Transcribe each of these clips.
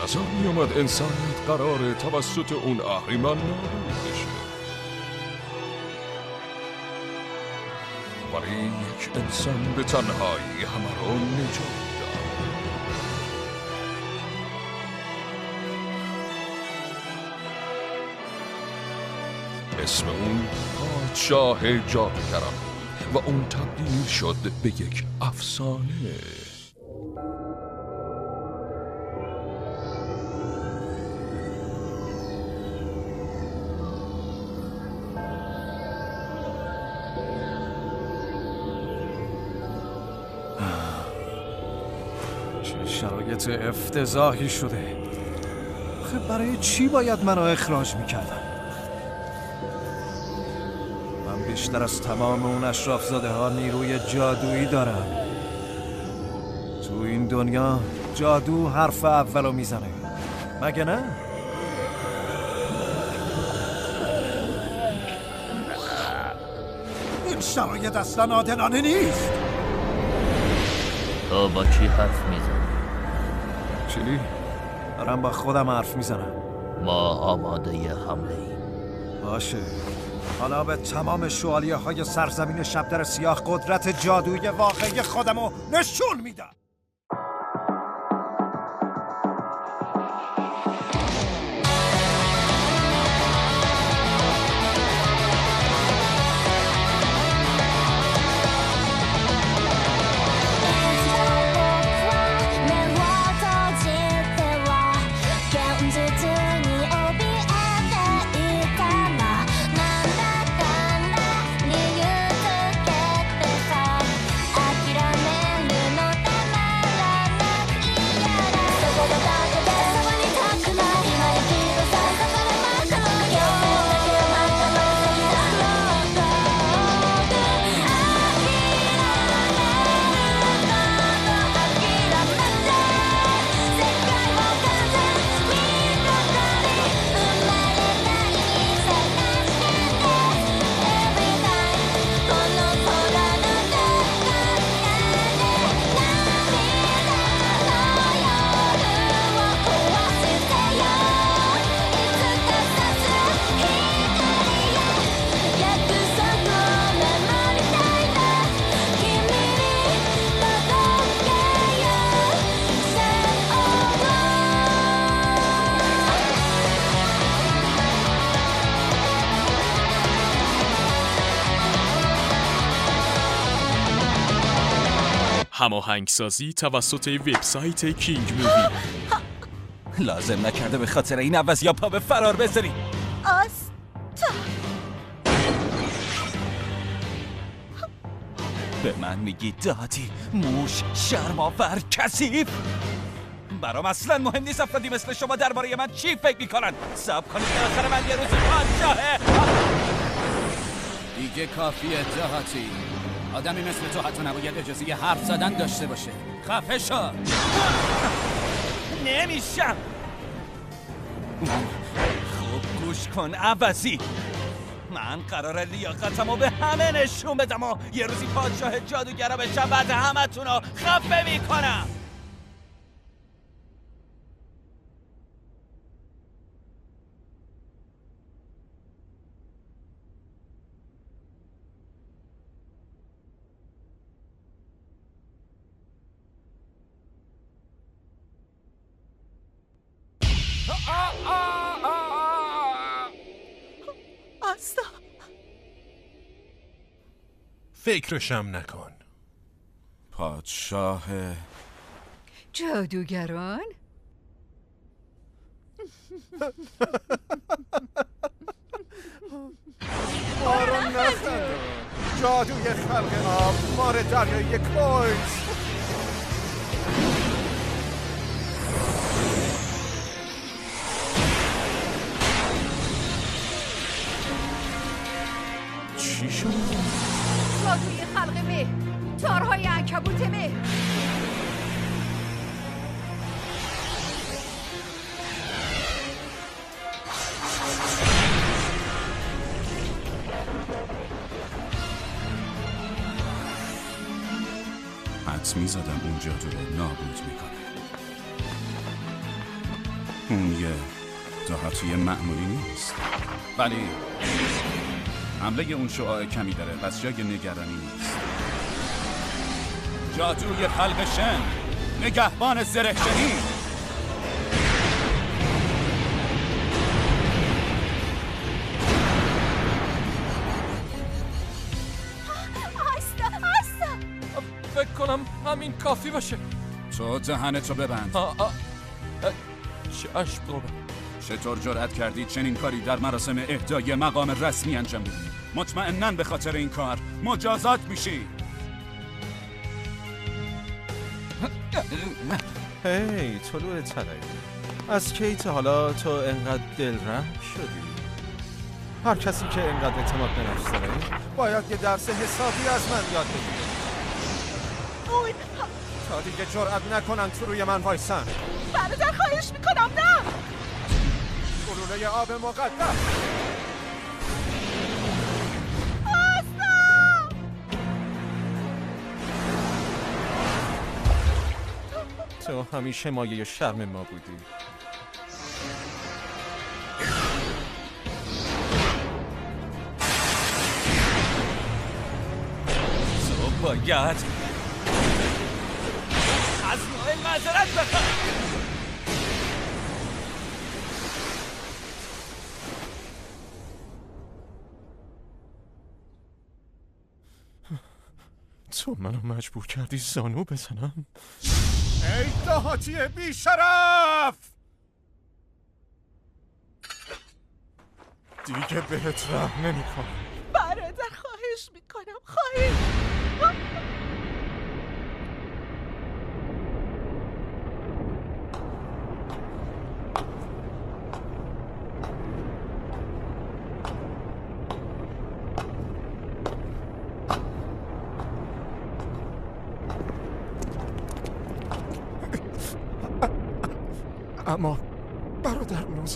نظر می اومد انسانیت قراره توسط اون اهریمن نابود بشه، ولی یک انسان به تنهایی همه رو نجات داد. اسم اون پادشاه جادوگران و اون تبدیل شد به یک افسانه. چه شرایط افتضاحی شده. خب برای چی باید منو اخراج میکردم؟ من بیشتر از تمام اون اشرافزاده ها نیروی جادویی دارم. تو این دنیا جادو حرف اولو میزنه، مگه نه؟ این شرایط اصلا عادلانه نیست. تو با کی حرف میزنی؟ چی؟ دارم با خودم حرف میزنم. ما آماده ی حمله ایم. باشه، حالا به تمام شوالیه های سرزمین شبدر سیاه قدرت جادویی واقعی خودمو نشون میدم. هماهنگسازی توسط وبسایت کینگ مووی. لازم نکرده به خاطر این عوض یا پا به فرار بذاری. به من میگی دادی موش شرم‌آور کثیف؟ برام اصلا مهم نیست افرادی مثل شما درباره من چی فکر میکنن. صبر کنید که آخر من یه روزی پادشاهه. دیگه کافیه دهاتی. آدمی مثل تو حتی نباید اجازه حرف زدن داشته باشه. خفه شو. نمیشم. خوب گوش کن عوضی. من قراره لیاقتمو به همه نشون بدم و یه روزی پادشاه جادوگرا بشم، بعد همتونو خفه میکنم. فکرشم نکن. پادشاه جادوگران؟ ما رو نخنده. جادوی خلق آب، مار دریایی کویز. چی شد؟ جادوی خلق مه، تارهای عنکبوت مه. حدس می‌زدم اون جادو رو نابود میکنه. اون یه دهاتی معمولی نیست، ولی حمله اون شعاع کمی داره، پس جای نگرانی نیست. جادوی خلق شن، نگهبان زرهشنی. فکر کنم همین کافی باشه. تو دهنتو ببند. چشم بابا. چطور جرأت کردی چنین کاری در مراسم اهدای مقام رسمی انجام بدی؟ مطمئناً به خاطر این کار مجازات میشی. هی طلوع طلعی، از کی تا حالا تو انقدر دلرحم شدی؟ هر کسی که انقدر اعتماد به نفس داره باید یه درس حسابی از من یاد بگیره تا دیگه جرأت نکنن تو روی من وایسن. برادر خواهش میکنم نه. گلوله آب مقدس. تو همیشه مایه شرم ما بودی. تو باید از نوعل معذرت بخواه. تو منو مجبور کردی زانو بزنم. ای دهاتی بی شرف! دیگه بهت رحم نمی‌کنم. برادر خواهش میکنم، خواهش. اما برادر نوزل،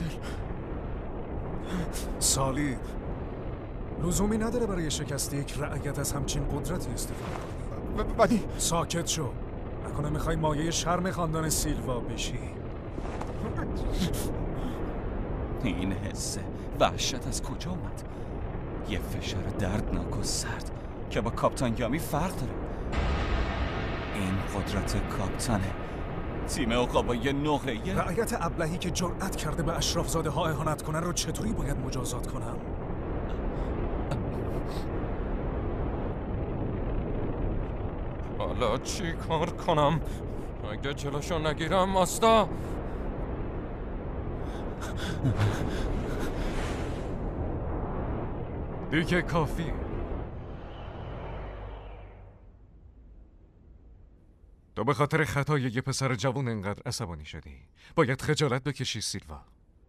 سالی لزومی نداره برای شکست یک رعیت از همچین قدرتی استفاده کنی. ولی ساکت شو، نکنه میخوای مایه شرم خاندان سیلوا بشی. این حس وحشت از کجا اومد؟ یه فشار دردناک و سرد که با کاپتان یامی فرق داره. این قدرت کاپتانه، تیم عقابای نقره‌ای. رعیت ابلهی که جرأت کرده به اشرافزاده ها اهانت کنن رو چطوری باید مجازات کنم؟ حالا چی کار کنم؟ اگه جلوشو نگیرم آستا. دیگه کافی. تو به خاطر خطای یه پسر جوان انقدر عصبانی شدی. باید خجالت بکشی سیلوا.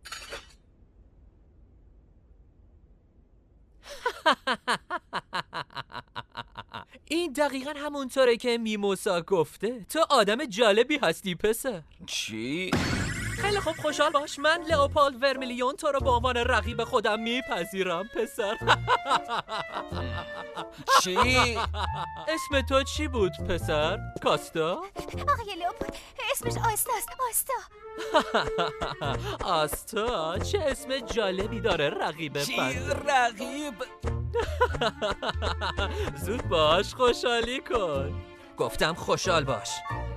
این دقیقا همونطوره که میموسا گفته. تو آدم جالبی هستی پسر. چی؟ خیلی خوب، خوشحال باش. من لئوپولد ورمیلیون تو رو به عنوان رقیب خودم میپذیرم پسر. چی؟ اسم تو چی بود پسر؟ کاستا؟ آقای لئوپولد، اسمش آستاست. آستا؟ چه اسم جالبی داره رقیب چی بنده. رقیب؟ زود باش، خوشحالی کن. گفتم خوشحال باش.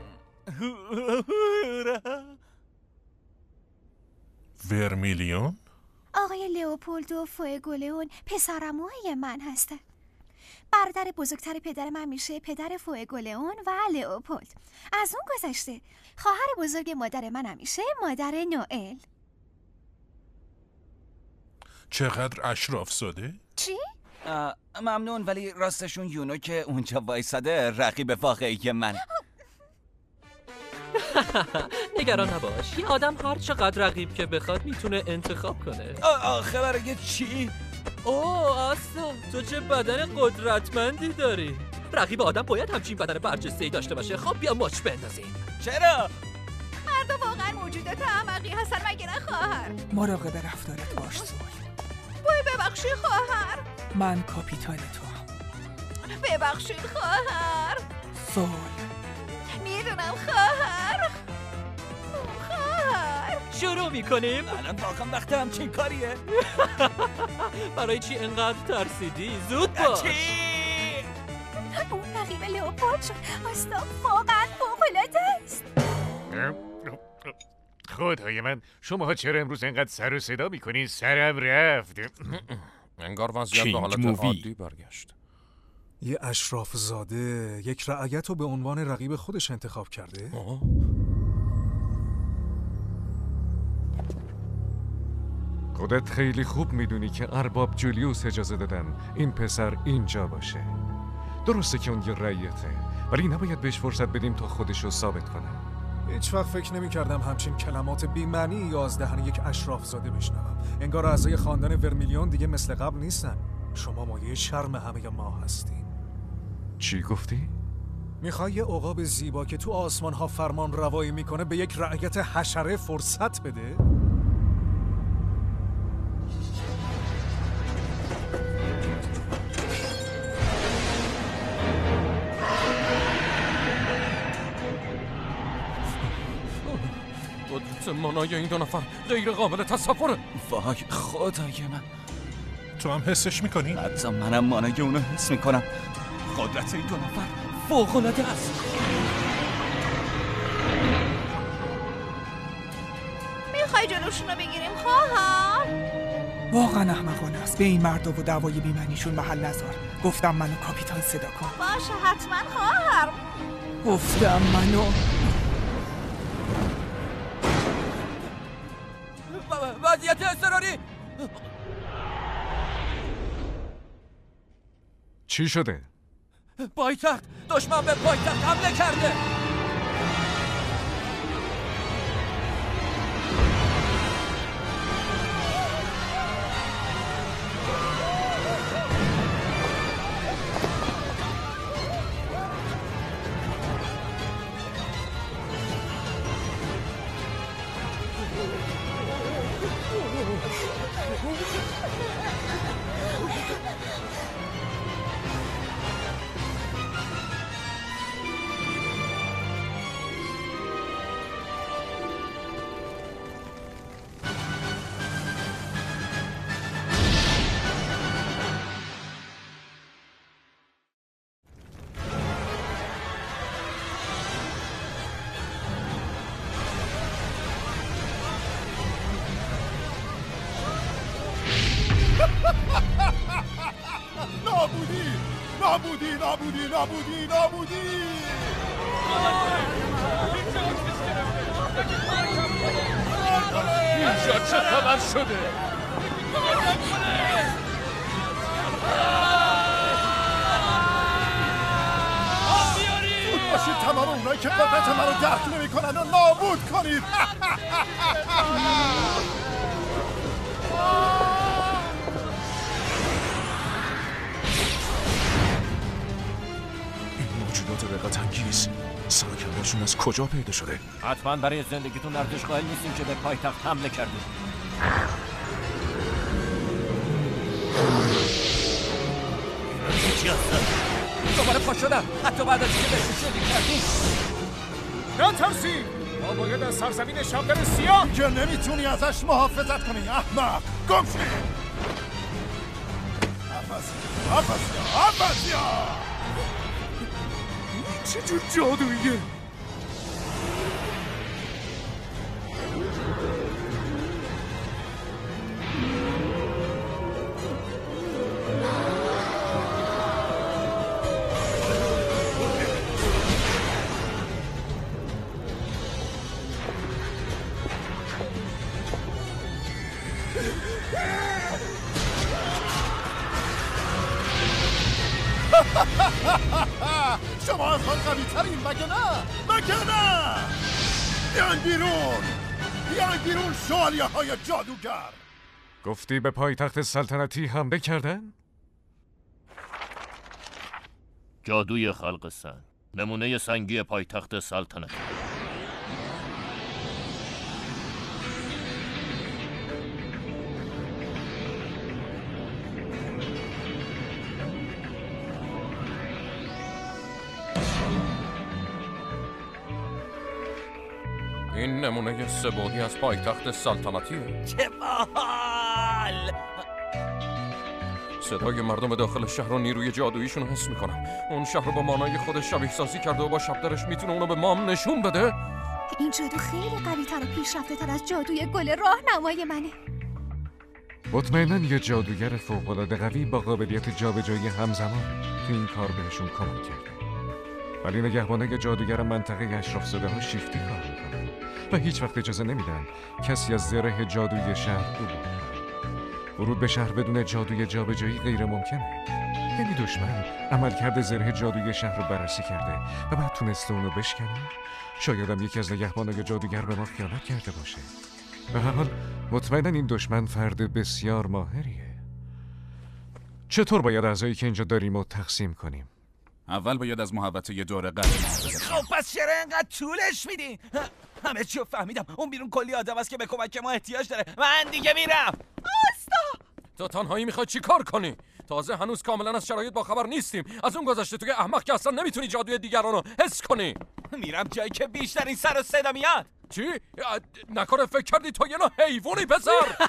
ورمیلیون؟ آقای لئوپولدو فوئگولئون پسرعموهای من هستن. برادر بزرگتر پدر من میشه پدر فوئگولئون و لئوپولد. از اون گذشته خواهر بزرگ مادر من میشه مادر نوئل. چقدر اشراف زاده؟ چی؟ ممنون، ولی راستشون یونو که اونجا وایساده رقیب واقعی من. نگران نباش، یه آدم هر چقدر رقیب که بخواد میتونه انتخاب کنه. آخه برای چی؟ اوه آستا، تو چه بدن قدرتمندی داری. رقیب آدم باید همچین بدن برجسته‌ای داشته باشه. خب بیا مچ بندازیم. چرا؟ مردا واقعا موجودات احمقی هستن مگه نه خواهر؟ مراقب رفتارت باش سول. وای ببخشی خواهر. من کاپیتان تو هم. ببخشید خواهر. سول. میدونم خواهر. شروع میکنیم؟ الان واقعا وقت همچین کاریه؟ برای چی انقدر ترسیدی؟ زود باش. اون رقیب لئوپولد شد. آستا واقعا فوق‌العاده است. خدای من، شماها چرا امروز انقدر سر و صدا میکنین؟ سرم رفت. انگار وضعیت به حالت عادی برگشت. یه اشراف زاده یک رعیت رو به عنوان رقیب خودش انتخاب کرده؟ خودت خیلی خوب میدونی که ارباب جولیوس اجازه دادن این پسر اینجا باشه. درسته که اون یه رعیته، ولی نباید بهش فرصت بدیم تا خودشو ثابت کنه. هیچ وقت فکر نمی کردم همچین کلمات بی‌معنی یا از دهن یک اشراف زاده بشنوم. انگار اعضای خاندان ورمیلیون دیگه مثل قبل نیستن. شما مایه شرم همه ما هستین. چی گفتی؟ میخوای یه عقاب زیبا که تو آسمان ها فرمان روایی میکنه به یک رعیت حشره فرصت بده؟ قدرت مانای این دو نفر غیر قابل تصوره. وای خدای من، تو هم حسش میکنی؟ حتی منم مانای اونو حس میکنم. قدرت این دو نفر فوق‌العاده است. میخوای جلوشون رو بگیریم خواهر؟ واقعا احمقانه است. به این مردا و دعوای بی‌معنیشون محل نذار. گفتم منو کاپیتان صدا کن. باشه حتما خواهر. گفتم منو. وضعیت اضطراری. چی شده؟ پایتخت، دشمن به پایتخت حمله کرده. نابودی. اینجا چه خبر شده؟ باشید تمام اونایی که قدرت من رو درک نمی‌کنن و نابود کنید. موجودات رقت‌انگیز، سرکله‌شون از کجا پیدا شده؟ حتما برای زندگیتون ارزش قائل نیستیم که به پایتخت حمله کردیم. چی هستن؟ دوباره پا شدن، حتی بعد از اینکه بهشون شلیک کردیم. نترسی، ما باید از سرزمین شمدر سیاه که نمیتونی ازش محافظت کنی احمق. گم شو. افاسیا چه جور جادوییه؟ شما از من قوی ترین مگه نه؟ بیاین بیرون شوالیه های جادوگر. گفتی به پایتخت سلطنتی حمله کردن؟ جادوی خلق سن، نمونه سنگی پایتخت سلطنتی. این نمونه سه‌بعدی از پایتخت سلطنتیه. چه باحال! صدای مردم داخل شهر رو نیروی جادوییشون رو حس میکنم. اون شهر رو با مانای خودش شبیه سازی کرده و با شبدرش میتونه اونو به مام نشون بده. این جادو خیلی قوی تر و پیشرفته تر از جادوی گل راهنمای منه. مطمئناً یه جادوگر فوق‌العاده قوی با قابلیت جابجایی همزمان تو این کار بهشون کمک کرده. ولی نگهبانای جادوگر منطقه اشراف‌زاده‌ها شیفتی کار میکنن و هیچ وقت اجازه نمیدن کسی از زره جادوی شهر عبور کنه. ورود به شهر بدون جادوی جابجایی غیر ممکنه. یعنی دشمن عملکرد زره جادوی شهر رو بررسی کرده و بعد تونسته اونو بشکنه. شاید هم یکی از نگهبانای جادوگر به ما خیانت کرده باشه. به هر حال مطمئناً این دشمن فرد بسیار ماهریه. چطور باید اعضایی که اینجا داریم رو تقسیم کنیم؟ اول باید از محوطه یه دور قلب محافظت. خب پس چرا اینقدر طولش میدین؟ همه چیو فهمیدم. اون بیرون کلی آدم است که به کمک ما احتیاج داره. من دیگه میرم. تو تنهایی میخوای چی کار کنی؟ تازه هنوز کاملا از شرایط باخبر نیستیم. از اون گذشته تو که احمق که اصلا نمیتونی جادوی دیگران رو حس کنی. میرم جایی که بیشتر این سر و صدا میاد. چی؟ نکنه فکر کردی تو یه نوع حیوانی پسر؟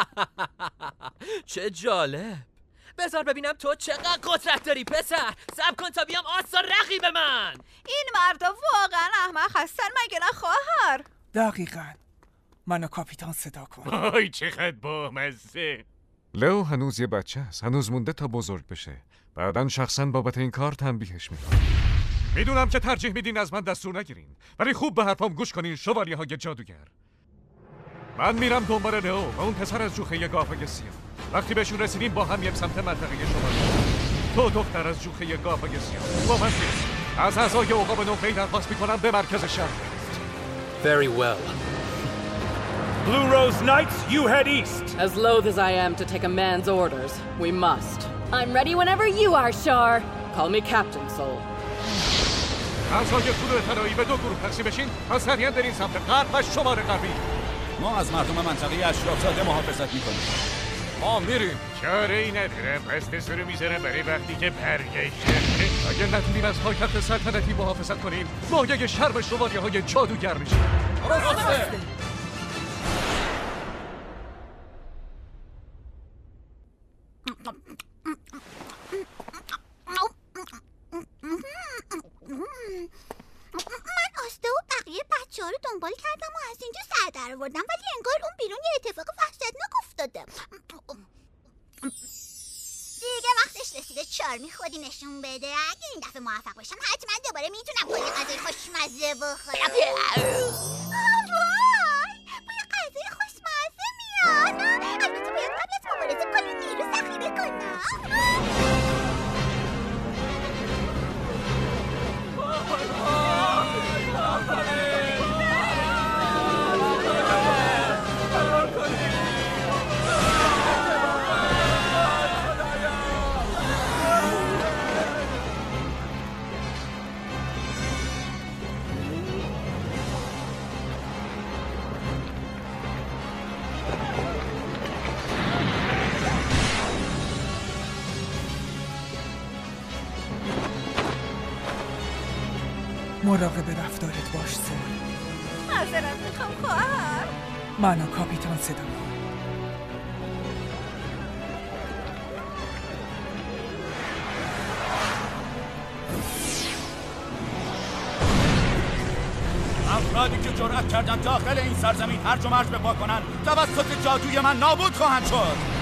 چه جالب. بذار ببینم تو چقدر قدرت داری پسر. صبر کن تا بیام آسا رقیب من. این مردا واقعا احمق هستن مگه نه خواهر؟ دقیقاً. منو کاپیتان صدا کن. آی چقدر بامزه. لئو هنوز یه بچه است. هنوز مونده تا بزرگ بشه. بعداً شخصاً بابت این کار تنبیهش میکنم. میدونم که ترجیح میدین از من دستور نگیرین، ولی خوب به حرفام گوش کنین شوالیه های جادوگر. من میرم دنبال لئو و اون پسر از جوخه گاوهای سیاه. وقتی بهشون رسیدیم با هم یک سمت منطقه شما. تو دختر از جوخه گاوهای سیاه با من از اعضای عقاب نوفی درخواست میکنم به مرکز شهر. Very well. Blue Rose Knights, you head east. As loath as I am to take a man's orders, we must. I'm ready whenever you are, Shar. Call me Captain Soul. اعضای گروه طلایی به دو گروه تقسیم بشین و سریعا در این سمت غرب و شمال غربی. ما از مردم منطقه اشراف‌زاده محافظت میکنیم. ما میریم. چاره ای ندارم. پس دستور میذارم برای وقتی که برگشته. اگه نتونیم از پایتخت سلطنتی محافظت کنیم مایه شرم شوالیه های جادوگر میشیم. درسته. من آسته و بقیه بچه ها رو دنبال کردم و از اینجا سر در آوردم، ولی انگار اون بیرون یه اتفاق وحشتناک افتاده. دیگه وقتش رسیده چارمی خودی نشون بده. اگه این دفعه موفق باشم حتما دوباره میتونم با یه غذای خوشمزه بخورم. وای با یه غذای خوشمزه میاد. البته باید قبل از مبارزه کلی نیرو ذخیره کنم. مراقب رفتارت باش سول. معذرت میخوام خواهر. منو کاپیتان صدا کن. افرادی که جرأت کردن داخل این سرزمین هرج و مرج بپا کنن توسط جادوی من نابود خواهند شد.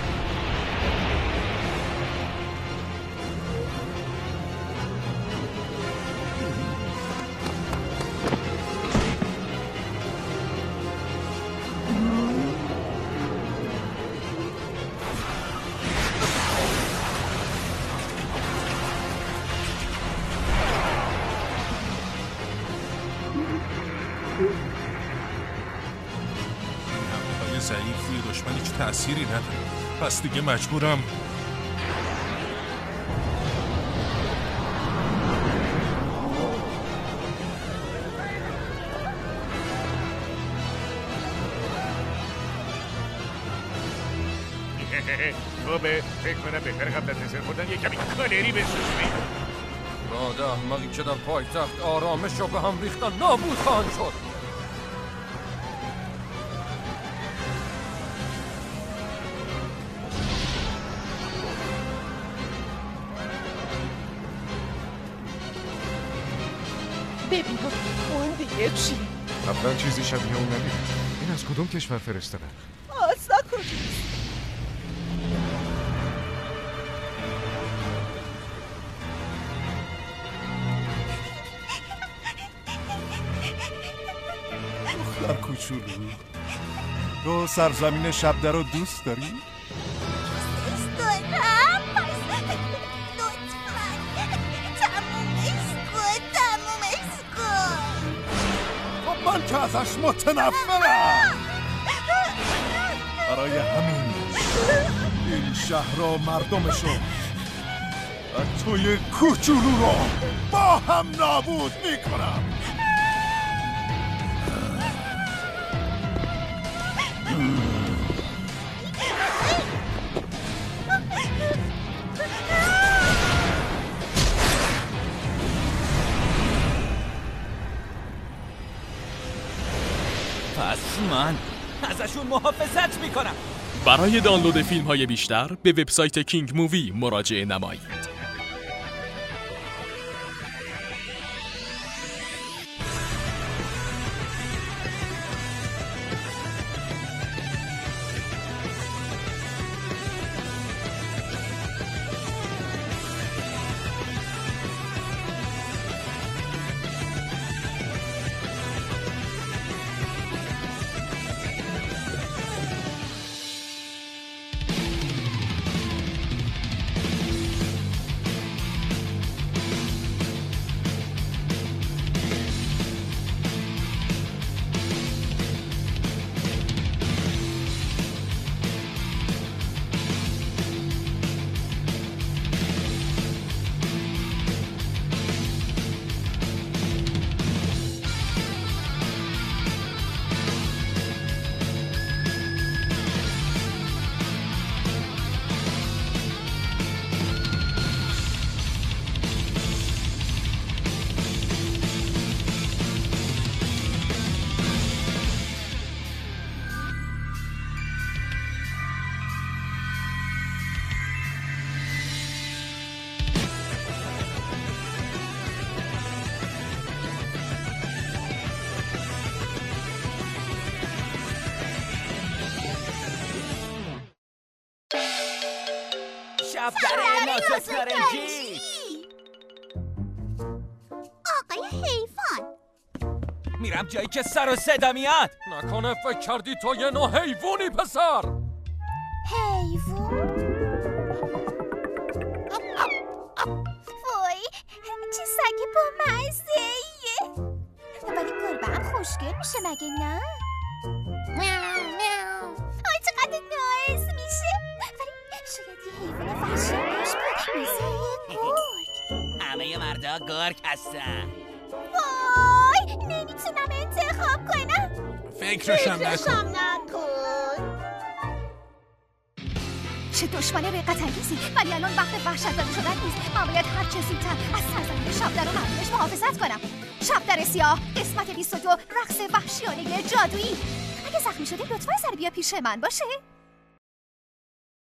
ضعیفی دشمن هیچ تأثیری نداره. پس دیگه مجبورم خوبه فکر کنم بهتر قبل از دسر خوردن یه کمی کالری بسوزونی. بعد احمقی که در پایتخت آرامش رو به هم ریختن نابود خواهند شد. ببین اون دیگه چی؟ قبلا چیزی شبیه اون ندیدم. این از کدوم کشور فرستادن؟ آسا کجاست؟ دختر کوچولو، تو سرزمین شبدر رو دوست داری؟ دوست دارم. لطفاً تمومش کن. خب من که ازش متنفرم. برای همین این شهر و مردمشو و توی کوچولو رو با هم نابود میکنم. پس من ازشون محافظت میکنم. برای دانلود فیلم های بیشتر به وبسایت کینگ مووی مراجعه نمایید. شبدر نازکارنجی. آقای حیوان، میرم جایی که سر و صدا میاد. نکنه فکر کردی تو یه نوع حیوانی پسر؟ حیوان؟ وای چه سگی با مزه‌ایه. ولی گربه هم خوشگل میشه مگه نه؟ آی چقدر نایس میشه. ولی شاید یه حیوان وحشی باش بود مثل یه گرگ. همه مردا گرگ هستن. وای نمیتونم انتخاب کنم. فکرشم نکن. چه دشمن رقت انگیزی. ولی الان وقت وحشت زده شدن نیست. من باید هر چه زودتر از سرزمین شبدر و مردمش محافظت کنم. شبدر سیاه قسمت 22 رقص وحشیانه جادویی. اگه زخمی شدی لطفا سر بیا پیش من باشه.